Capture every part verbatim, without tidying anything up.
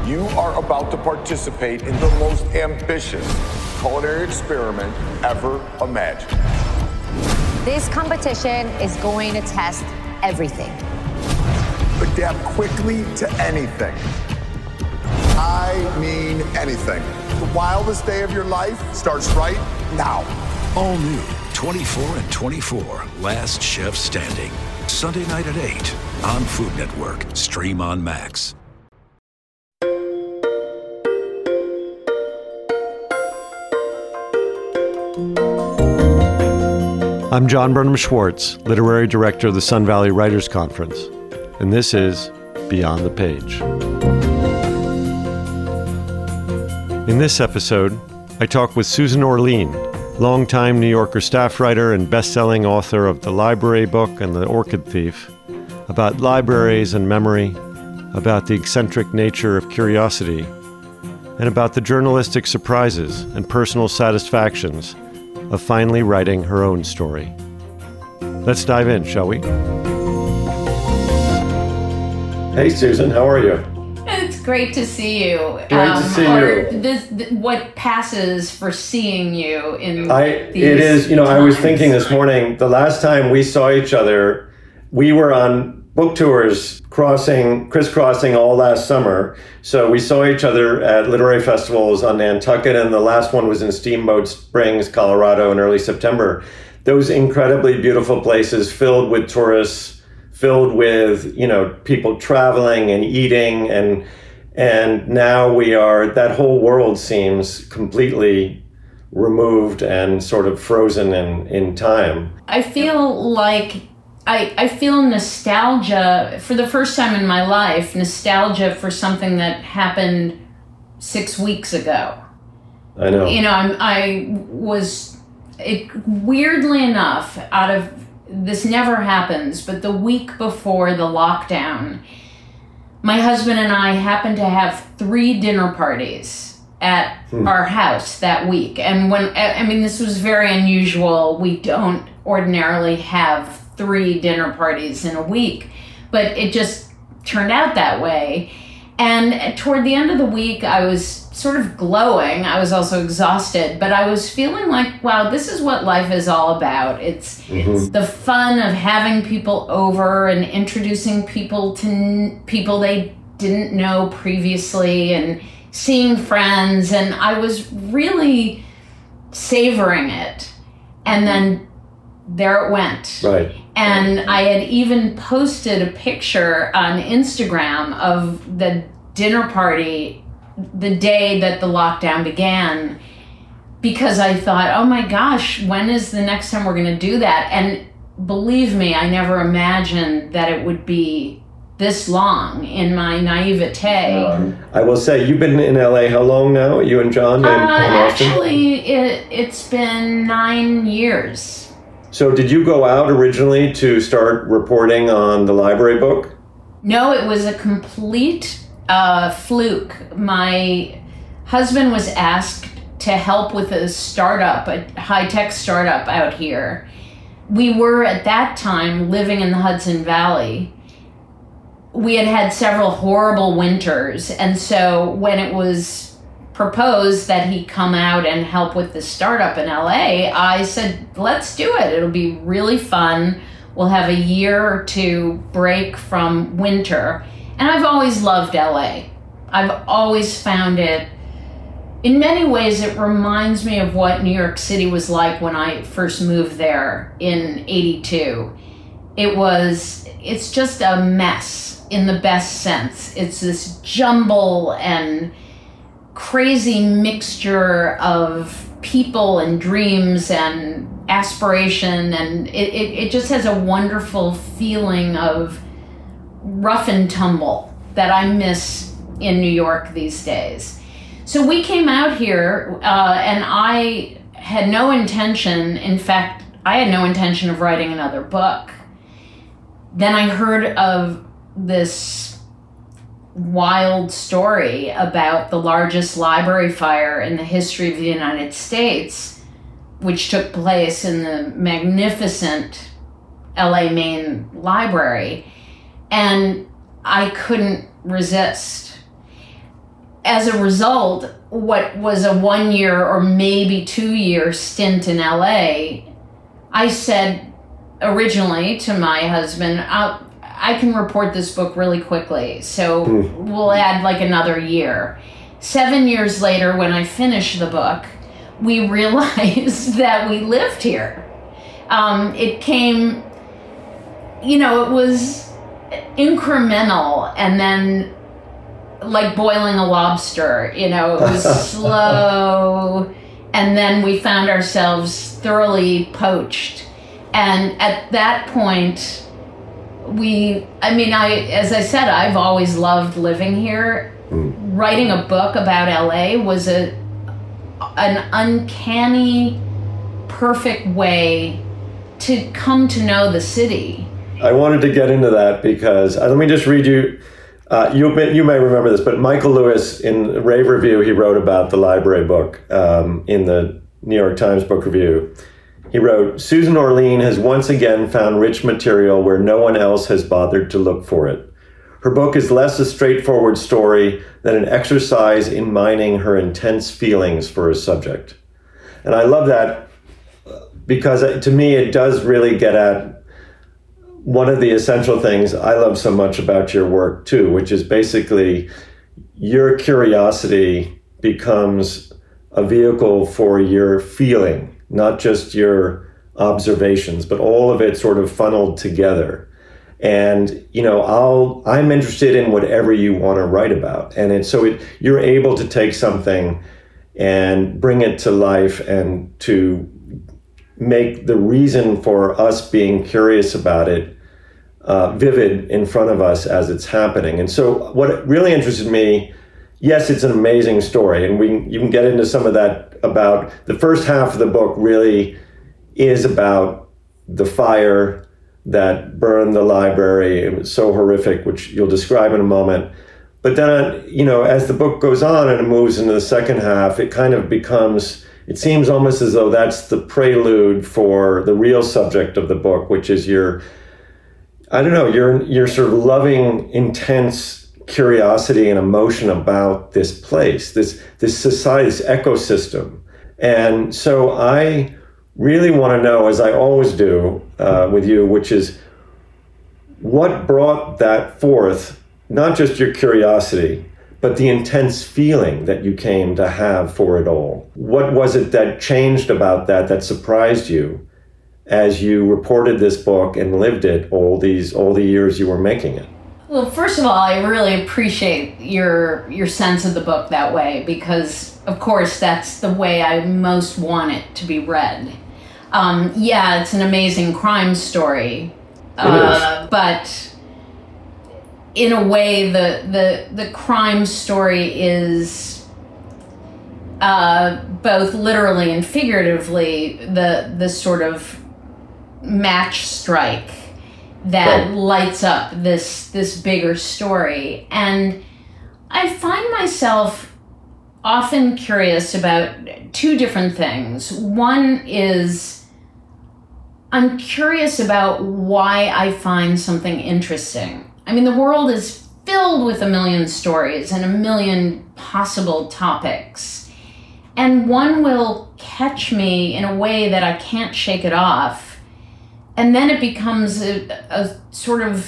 You are about to participate in the most ambitious culinary experiment ever imagined. This competition is going to test everything. Adapt quickly to anything. I mean anything. The wildest day of your life starts right now. All new twenty-four and twenty-four, Last Chef Standing. Sunday night at eight on Food Network. Stream on Max. I'm John Burnham Schwartz, Literary Director of the Sun Valley Writers Conference, and this is Beyond the Page. In this episode, I talk with Susan Orlean, longtime New Yorker staff writer and best-selling author of The Library Book and The Orchid Thief, about libraries and memory, about the eccentric nature of curiosity, and about the journalistic surprises and personal satisfactions of finally writing her own story. Let's dive in, shall we? Hey, Susan, how are you? It's great to see you. Great um, to see or you. This, th- what passes for seeing you in I, these It is, you know, times. I was thinking this morning, the last time we saw each other, we were on book tours crossing, crisscrossing all last summer. So we saw each other at literary festivals on Nantucket, and the last one was in Steamboat Springs, Colorado in early September. Those incredibly beautiful places filled with tourists, filled with, you know, people traveling and eating, and and now we are, that whole world seems completely removed and sort of frozen in, in time. I feel like I, I feel nostalgia, for the first time in my life, nostalgia for something that happened six weeks ago. I know. You know, I'm, I was, it, weirdly enough, out of, this never happens, but the week before the lockdown, my husband and I happened to have three dinner parties at hmm. our house that week. And when, I mean, this was very unusual. We don't ordinarily have three dinner parties in a week, but it just turned out that way. And toward the end of the week, I was sort of glowing. I was also exhausted, but I was feeling like, wow, this is what life is all about. It's, mm-hmm. it's the fun of having people over and introducing people to n- people they didn't know previously and seeing friends. And I was really savoring it. And then there it went. Right. And I had even posted a picture on Instagram of the dinner party the day that the lockdown began, because I thought, oh my gosh, when is the next time we're going to do that? And believe me, I never imagined that it would be this long in my naivete. Um, I will say, you've been in L A how long now? You and John in, uh, in Austin? Actually, it, it's been nine years. So did you go out originally to start reporting on the library book? No, it was a complete uh, fluke. My husband was asked to help with a startup, a high-tech startup out here. We were at that time living in the Hudson Valley. We had had several horrible winters, and so when it was proposed that he come out and help with the startup in L A, I said, let's do it. It'll be really fun. We'll have a year or two break from winter. And I've always loved L A. I've always found it, in many ways, it reminds me of what New York City was like when I first moved there in eighty-two. It was, it's just a mess in the best sense. It's this jumble and crazy mixture of people and dreams and aspiration, and it, it, it just has a wonderful feeling of rough and tumble that I miss in New York these days. So we came out here, uh, and I had no intention, in fact, I had no intention of writing another book. Then I heard of this wild story about the largest library fire in the history of the United States, which took place in the magnificent L A Main Library. And I couldn't resist. as a result, what was a one year or maybe two year stint in L A, I said originally to my husband, I'll, I can report this book really quickly, so mm. we'll add like another year. Seven years later, when I finished the book, we realized that we lived here. Um, it came, you know, it was incremental, and then like boiling a lobster, you know, it was slow, and then we found ourselves thoroughly poached. And at that point, we, I mean, I, as I said, I've always loved living here. Mm. Writing a book about L A was a, an uncanny, perfect way to come to know the city. I wanted to get into that because, uh, let me just read you, uh, you, may, you may remember this, but Michael Lewis, in Rave Review, he wrote about the library book um, in the New York Times Book Review. He wrote, Susan Orlean has once again found rich material where no one else has bothered to look for it. Her book is less a straightforward story than an exercise in mining her intense feelings for a subject. And I love that because to me it does really get at one of the essential things I love so much about your work too, which is basically your curiosity becomes a vehicle for your feeling, not just your observations, but all of it sort of funneled together. And, you know, I'll, I'm interested in whatever you want to write about. And it's, so it, you're able to take something and bring it to life and to make the reason for us being curious about it uh, vivid in front of us as it's happening. And so what really interested me, yes, it's an amazing story, and we you can get into some of that. About the first half of the book really is about the fire that burned the library. It was so horrific, which you'll describe in a moment. But then, you know, as the book goes on and it moves into the second half, it kind of becomes, it seems almost as though that's the prelude for the real subject of the book, which is your, I don't know, your your sort of loving, intense curiosity and emotion about this place, this this society, this ecosystem. And so I really want to know, as I always do uh, with you, which is what brought that forth, not just your curiosity, but the intense feeling that you came to have for it all. What was it that changed about that, that surprised you as you reported this book and lived it all these all the years you were making it? Well, first of all, I really appreciate your your sense of the book that way, because, of course, that's the way I most want it to be read. Um, yeah, it's an amazing crime story, uh, but in a way, the the the crime story is uh, both literally and figuratively the the sort of match strike that right. lights up this this bigger story. And I find myself often curious about two different things. One is I'm curious about why I find something interesting. I mean, the world is filled with a million stories and a million possible topics. And one will catch me in a way that I can't shake it off. And then it becomes a, a sort of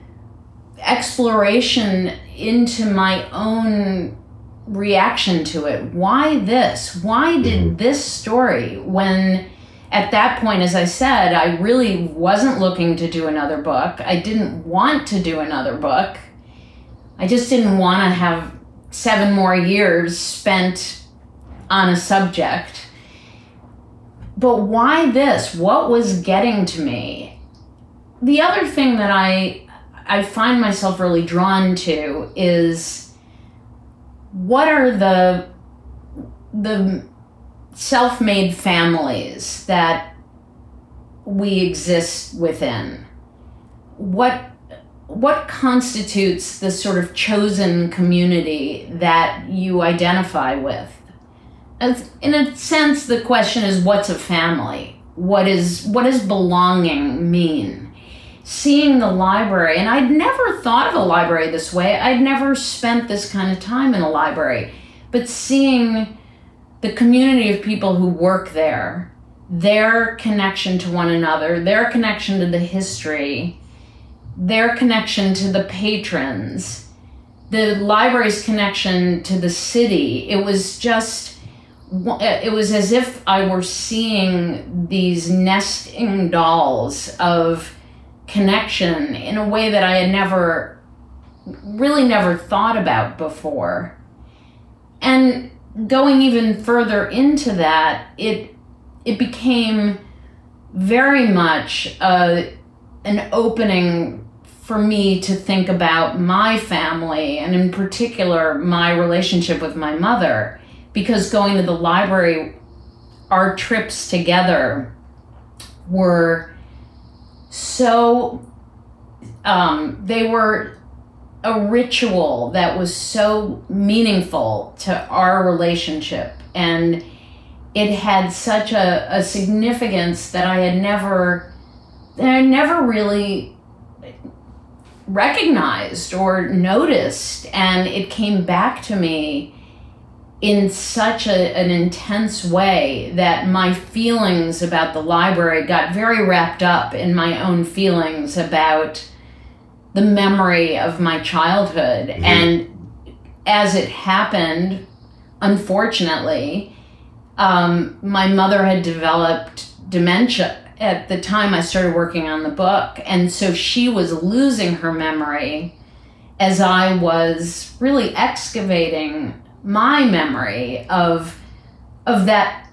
exploration into my own reaction to it. Why this? Why did this story, when at that point, as I said, I really wasn't looking to do another book. I didn't want to do another book. I just didn't want to have seven more years spent on a subject. But why this? What was getting to me? The other thing that I I find myself really drawn to is what are the the self-made families that we exist within? What what constitutes the sort of chosen community that you identify with? In a sense, the question is, what's a family? What is what does belonging mean? seeing the library, and I'd never thought of a library this way. I'd never spent this kind of time in a library, but seeing the community of people who work there, their connection to one another, their connection to the history, their connection to the patrons, the library's connection to the city. It was just, it was as if I were seeing these nesting dolls of connection in a way that I had never, really never thought about before. And going even further into that, it it became very much uh, an opening for me to think about my family, and in particular, my relationship with my mother. Because going to the library, our trips together were so, um, they were a ritual that was so meaningful to our relationship. And it had such a, a significance that I had never, that I never really recognized or noticed. And it came back to me in such a, an intense way that my feelings about the library got very wrapped up in my own feelings about the memory of my childhood. Mm-hmm. And as it happened, unfortunately, um, my mother had developed dementia at the time I started working on the book. And so she was losing her memory as I was really excavating my memory of of that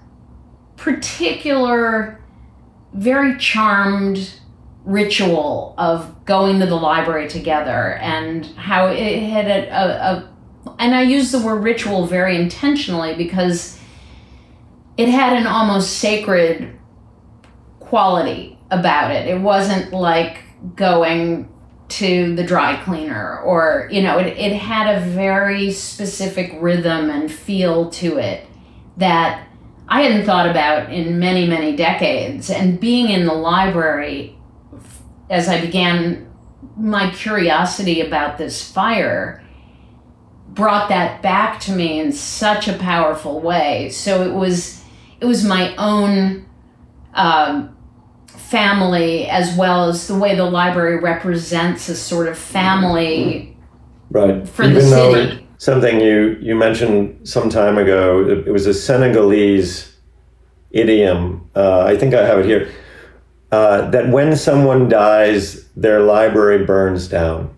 particular, very charmed ritual of going to the library together, and how it had a, a, a and I use the word ritual very intentionally because it had an almost sacred quality about it. It wasn't like going to the dry cleaner, or, you know, it, it had a very specific rhythm and feel to it that I hadn't thought about in many, many decades. And being in the library, as I began my curiosity about this fire, brought that back to me in such a powerful way. So it was, it was my own um, family, as well as the way the library represents a sort of family, right, for Even the though city. Something you, you mentioned some time ago, it, it was a Senegalese idiom, uh, I think I have it here, uh, that when someone dies, their library burns down.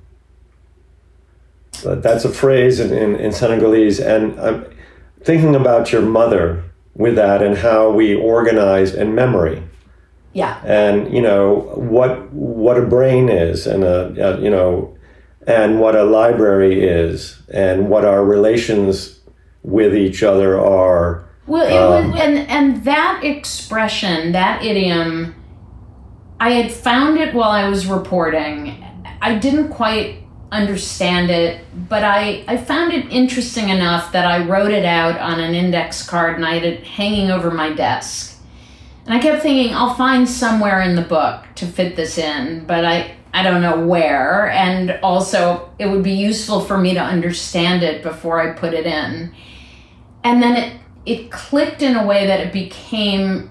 Uh, that's a phrase in, in, in Senegalese, and I'm thinking about your mother with that and how we organized and memory. Yeah. And, you know, what what a brain is, and a, a you know, and what a library is, and what our relations with each other are. Well, it um, was, and and that expression, that idiom, I had found it while I was reporting. I didn't quite understand it, but I, I found it interesting enough that I wrote it out on an index card and I had it hanging over my desk. And I kept thinking, I'll find somewhere in the book to fit this in, but I, I don't know where. And also, it would be useful for me to understand it before I put it in. And then it, it clicked in a way that it became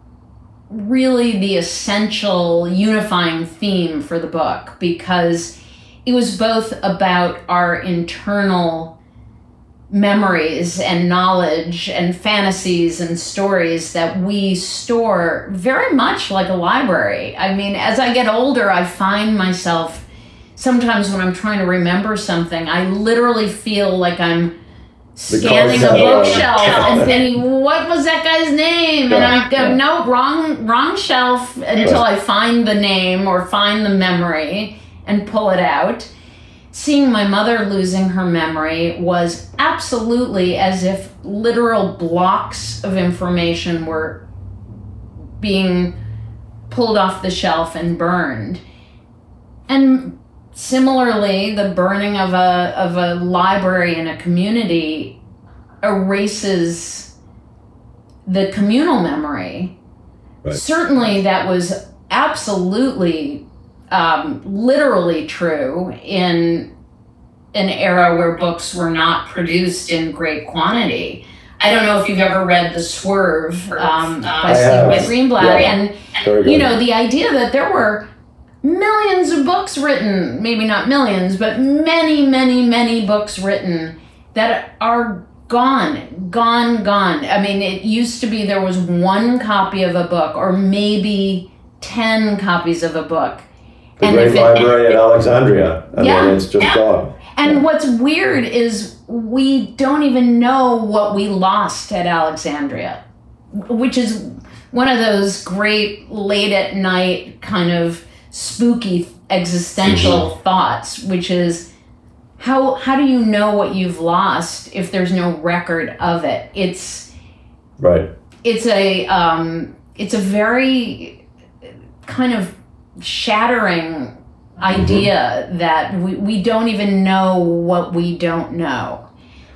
really the essential unifying theme for the book, because it was both about our internal memories and knowledge and fantasies and stories that we store very much like a library. I mean, as I get older, I find myself sometimes when I'm trying to remember something, I literally feel like I'm scanning a bookshelf and thinking, what was that guy's name? And I go, yeah. no, wrong, wrong shelf, until I find the name or find the memory and pull it out. Seeing my mother losing her memory was absolutely as if literal blocks of information were being pulled off the shelf and burned. And similarly, the burning of a of a library in a community erases the communal memory. Right. Certainly, that was absolutely um, literally true in an era where books were not produced in great quantity. I don't know if you've ever read The Swerve um, by Stephen Greenblatt, yeah. and you know the idea that there were millions of books written, maybe not millions, but many, many, many books written that are gone, gone, gone. I mean, it used to be there was one copy of a book, or maybe ten copies of a book. The and great if it, library at Alexandria. I yeah, mean, it's just yeah. gone. And what's weird is we don't even know what we lost at Alexandria, which is one of those great late at night kind of spooky existential mm-hmm. thoughts, which is how how do you know what you've lost if there's no record of it? It's right. It's a um, it's a very kind of shattering idea mm-hmm. that we, we don't even know what we don't know.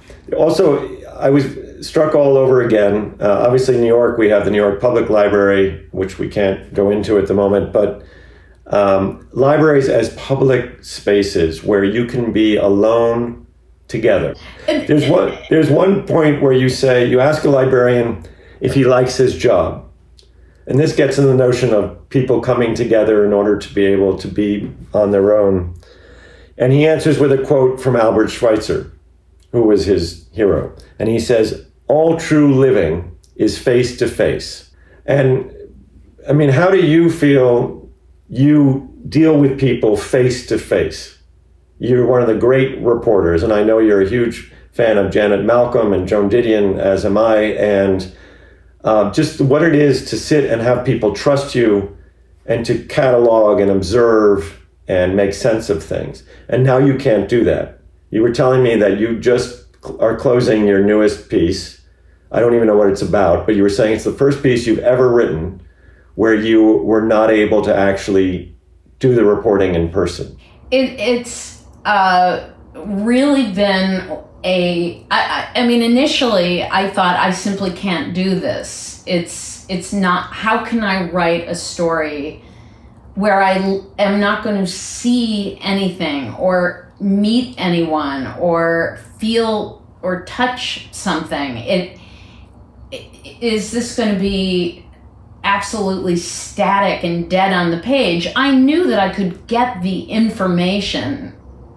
Also, I was struck all over again. Uh, obviously, in New York, we have the New York Public Library, which we can't go into at the moment, but um, libraries as public spaces where you can be alone together. There's one, there's one point where you say, you ask a librarian if he likes his job. And this gets in the notion of people coming together in order to be able to be on their own. And he answers with a quote from Albert Schweitzer, who was his hero. And he says, all true living is face to face. And I mean, how do you feel you deal with people face to face? You're one of the great reporters, and I know you're a huge fan of Janet Malcolm and Joan Didion, as am I, and Uh, just what it is to sit and have people trust you and to catalog and observe and make sense of things. And now you can't do that. You were telling me that you just are closing your newest piece. I don't even know what it's about, but you were saying it's the first piece you've ever written where you were not able to actually do the reporting in person. It, it's uh, really been A, I, I mean, initially I thought I simply can't do this. It's, it's not, how can I write a story where I am not going to see anything or meet anyone or feel or touch something? It, it is this going to be absolutely static and dead on the page? I knew that I could get the information.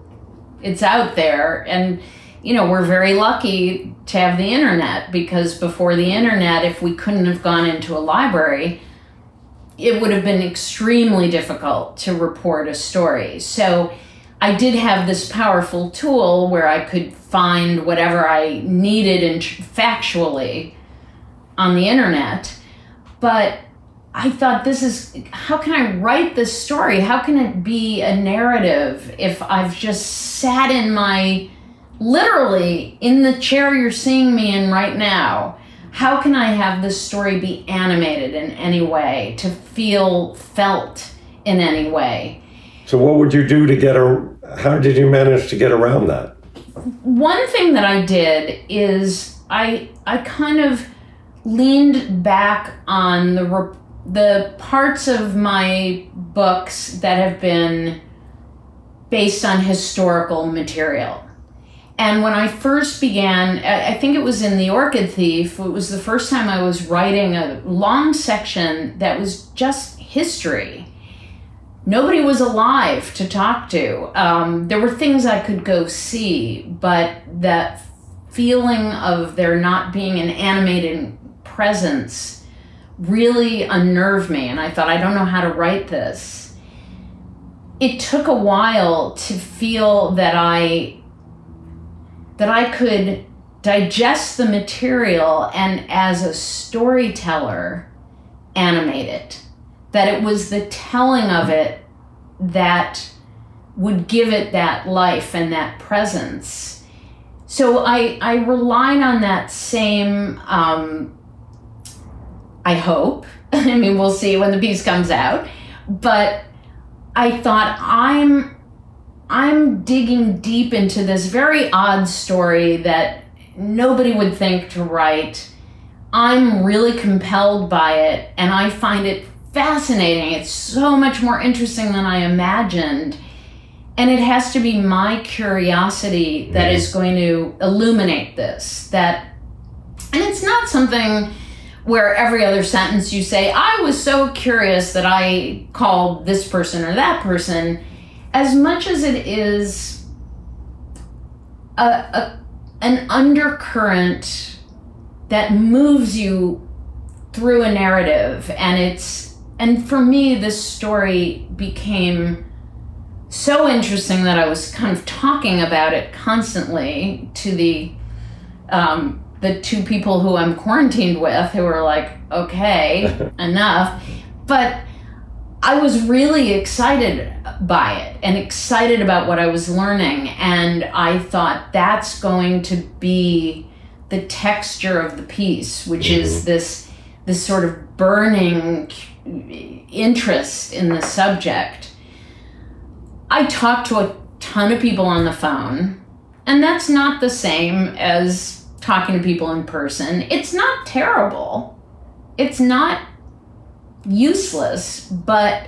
It's out there, and you know, we're very lucky to have the internet, because before the internet, if we couldn't have gone into a library, it would have been extremely difficult to report a story. So I did have this powerful tool where I could find whatever I needed and factually on the internet. But I thought, this is, how can I write this story? How can it be a narrative if I've just sat in my, literally in the chair you're seeing me in right now? How can I have this story be animated in any way, to feel felt in any way? So what would you do to get a, how did you manage to get around that? One thing that I did is I I kind of leaned back on the the parts of my books that have been based on historical material. And when I first began, I think it was in The Orchid Thief, it was the first time I was writing a long section that was just history. Nobody was alive to talk to. Um, there were things I could go see, but that feeling of there not being an animated presence really unnerved me. And I thought, I don't know how to write this. It took a while to feel that I that I could digest the material and, as a storyteller, animate it. That it was the telling of it that would give it that life and that presence. So I, I relied on that same, um, I hope, I mean, we'll see when the piece comes out, but I thought, I'm I'm digging deep into this very odd story that nobody would think to write. I'm really compelled by it, and I find it fascinating. It's so much more interesting than I imagined. And it has to be my curiosity that mm. is going to illuminate this. That, and it's not something where every other sentence you say, I was so curious that I called this person or that person, as much as it is a, a an undercurrent that moves you through a narrative. And it's, and for me, this story became so interesting that I was kind of talking about it constantly to the um, the two people who I'm quarantined with, who were like, okay, enough. But I was really excited by it and excited about what I was learning. And I thought that's going to be the texture of the piece, which mm-hmm. is this this sort of burning interest in the subject. I talked to a ton of people on the phone, and that's not the same as talking to people in person. It's not terrible. It's not useless, but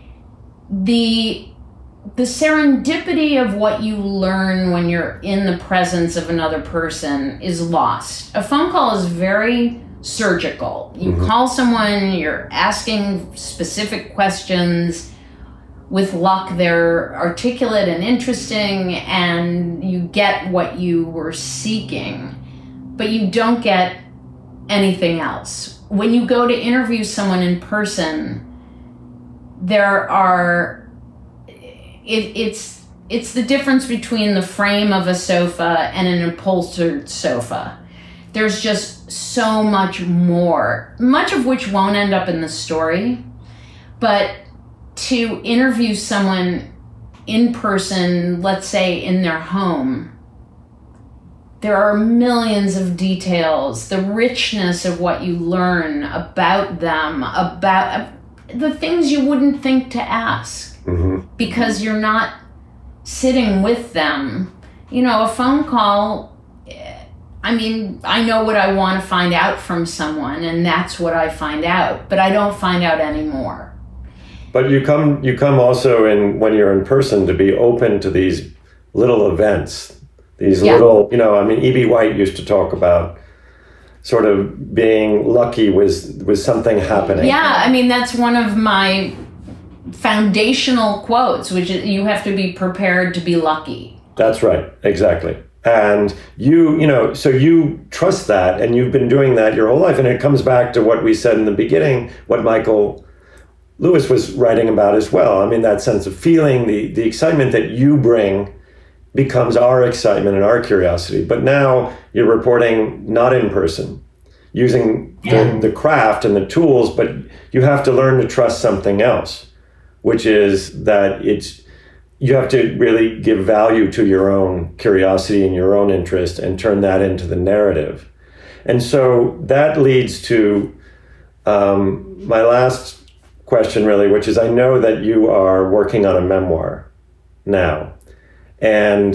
the the serendipity of what you learn when you're in the presence of another person is lost. A phone call is very surgical. You mm-hmm. call someone, you're asking specific questions. With luck, they're articulate and interesting, and you get what you were seeking, but you don't get anything else. When you go to interview someone in person, there are, it, it's it's the difference between the frame of a sofa and an upholstered sofa. There's just so much more, much of which won't end up in the story, but to interview someone in person, let's say in their home, there are millions of details, the richness of what you learn about them, about uh, the things you wouldn't think to ask mm-hmm. because you're not sitting with them. You know, a phone call, I mean, I know what I want to find out from someone, and that's what I find out, but I don't find out anymore. But you come you come also in when you're in person to be open to these little events, these yeah. little, you know, I mean, E B. White used to talk about sort of being lucky with, with something happening. Yeah, I mean, that's one of my foundational quotes, which is you have to be prepared to be lucky. That's right, exactly. And you, you know, so you trust that, and you've been doing that your whole life. And it comes back to what we said in the beginning, what Michael Lewis was writing about as well. I mean, that sense of feeling, the, the excitement that you bring becomes our excitement and our curiosity. But now you're reporting not in person, using the, the craft and the tools, but you have to learn to trust something else, which is that it's, you have to really give value to your own curiosity and your own interest and turn that into the narrative. And so that leads to um, my last question, really, which is I know that you are working on a memoir now. And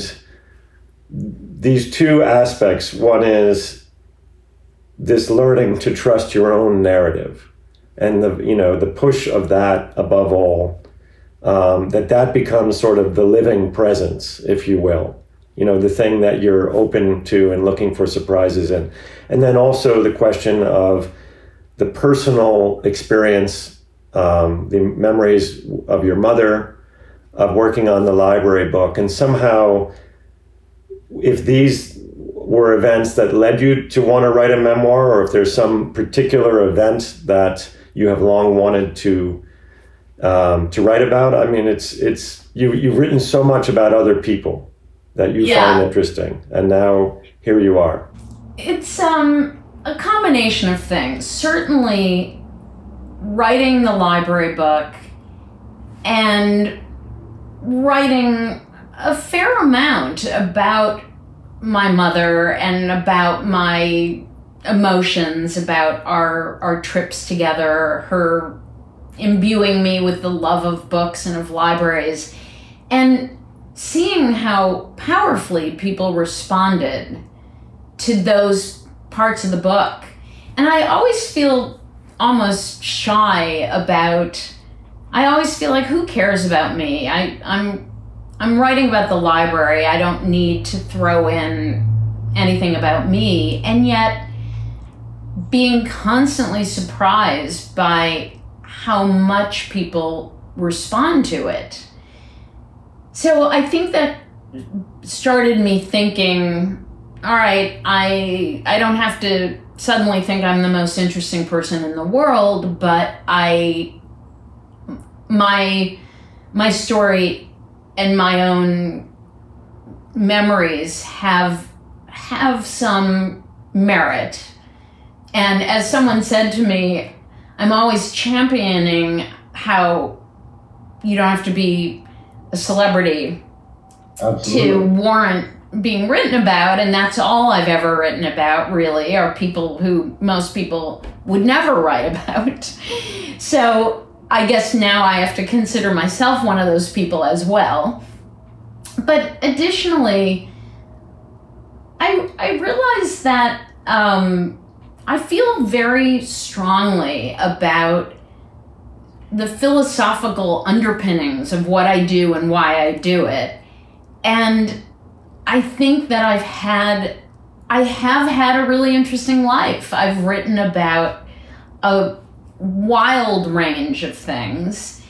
these two aspects, one is this learning to trust your own narrative and the, you know, the push of that above all, um, that that becomes sort of the living presence, if you will, you know, the thing that you're open to and looking for surprises in. And then also the question of the personal experience, Um, the memories of your mother, of working on the library book, and somehow if these were events that led you to want to write a memoir, or if there's some particular event that you have long wanted to um, to write about. I mean, it's it's you you've written so much about other people that you yeah. find interesting, and now here you are. It's um a combination of things. Certainly writing the library book and writing a fair amount about my mother and about my emotions, about our our trips together, her imbuing me with the love of books and of libraries, and seeing how powerfully people responded to those parts of the book. And I always feel almost shy about, I always feel like, who cares about me? I, I'm I'm writing about the library. I don't need to throw in anything about me. And yet, being constantly surprised by how much people respond to it. So I think that started me thinking, all right, I I don't have to suddenly think I'm the most interesting person in the world, but I my my story and my own memories have have some merit. And as someone said to me, I'm always championing how you don't have to be a celebrity Absolutely. to warrant being written about, and that's all I've ever written about, really, are people who most people would never write about. So I guess now I have to consider myself one of those people as well. But additionally, I I realize that um, I feel very strongly about the philosophical underpinnings of what I do and why I do it. And I think that I've had, I have had a really interesting life. I've written about a wild range of things.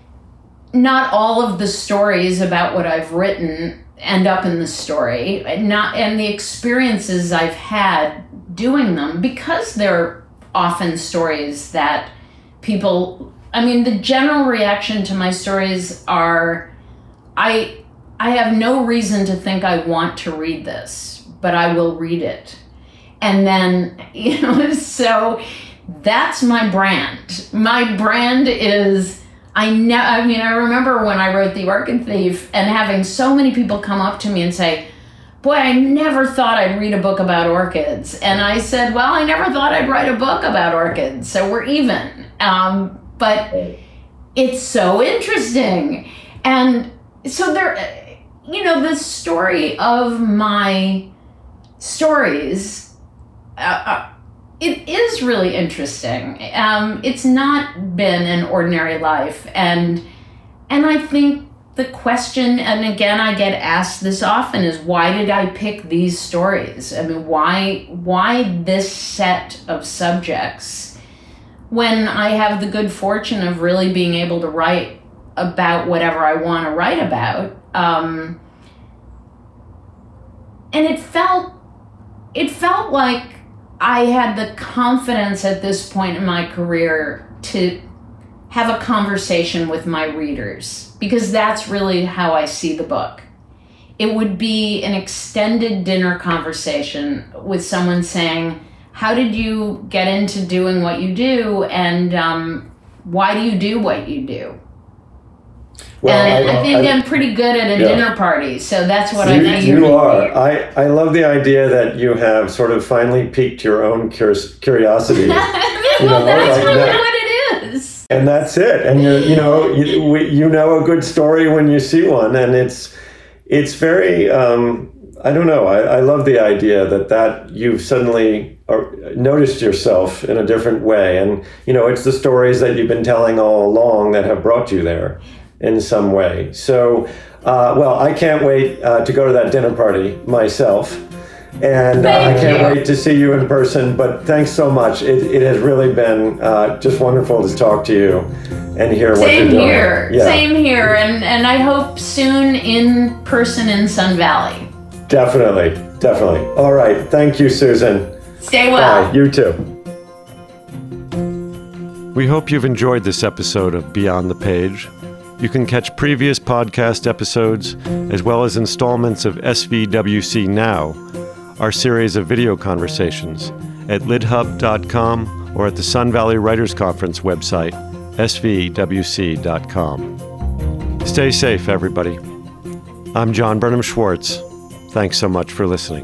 Not all of the stories about what I've written end up in the story, not and the experiences I've had doing them, because they're often stories that people, I mean, the general reaction to my stories are, I I have no reason to think I want to read this, but I will read it. And then, you know, so that's my brand. My brand is, I know, I mean, I remember when I wrote The Orchid Thief and having so many people come up to me and say, boy, I never thought I'd read a book about orchids. And I said, well, I never thought I'd write a book about orchids, so we're even. Um, but it's so interesting. And so there, you know, the story of my stories, uh, uh, it is really interesting. Um, it's not been an ordinary life. And and I think the question, and again, I get asked this often, is why did I pick these stories? I mean, why why this set of subjects when I have the good fortune of really being able to write about whatever I want to write about? Um, and it felt, it felt like I had the confidence at this point in my career to have a conversation with my readers, because that's really how I see the book. It would be an extended dinner conversation with someone saying, how did you get into doing what you do, and um, why do you do what you do? Well, and I, I think I, I'm pretty good at a yeah. dinner party, so that's what you, I figured. You are. I, I love the idea that you have sort of finally piqued your own cur- curiosity. well, you know, that's like really that. what it is. And that's it. And you you know you we, you know a good story when you see one, and it's it's very um, I don't know. I, I love the idea that that you've suddenly noticed yourself in a different way, and you know it's the stories that you've been telling all along that have brought you there in some way. So, uh, well, I can't wait uh, to go to that dinner party myself. And uh, I can't you. wait to see you in person. But thanks so much. It, it has really been uh, just wonderful to talk to you and hear Same what you're doing. Here. Yeah. Same here. And, and I hope soon in person in Sun Valley. Definitely. Definitely. All right. Thank you, Susan. Stay well. Bye. You too. We hope you've enjoyed this episode of Beyond the Page. You can catch previous podcast episodes, as well as installments of S V W C Now, our series of video conversations, at lid hub dot com or at the Sun Valley Writers Conference website, s v w c dot com. Stay safe, everybody. I'm John Burnham Schwartz. Thanks so much for listening.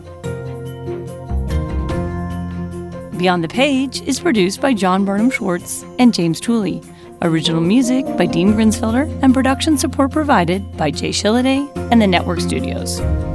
Beyond the Page is produced by John Burnham Schwartz and James Tooley. Original music by Dean Grinsfelder, and production support provided by Jay Shilliday and the Network Studios.